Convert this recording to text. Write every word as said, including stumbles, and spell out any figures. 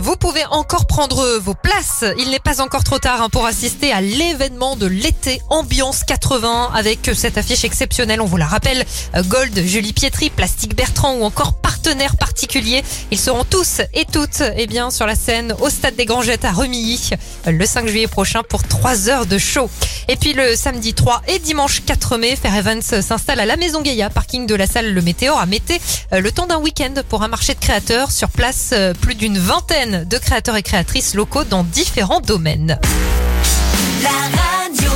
Vous pouvez encore prendre vos places. Il n'est pas encore trop tard hein, pour assister à l'événement de l'été Ambiance quatre-vingts avec cette affiche exceptionnelle. On vous la rappelle, Gold, Julie Pietri, Plastique Bertrand ou encore partenaires particuliers. Ils seront tous et toutes eh bien, sur la scène au Stade des Grangettes à Remilly le cinq juillet prochain pour trois heures de show. Et puis le samedi trois et dimanche quatre mai, Fair Events s'installe à la Maison Gaïa, parking de la salle Le Météor à Mété, le temps d'un week-end pour un marché de créateurs. Sur place, plus d'une vingtaine de créateurs et créatrices locaux dans différents domaines. La radio.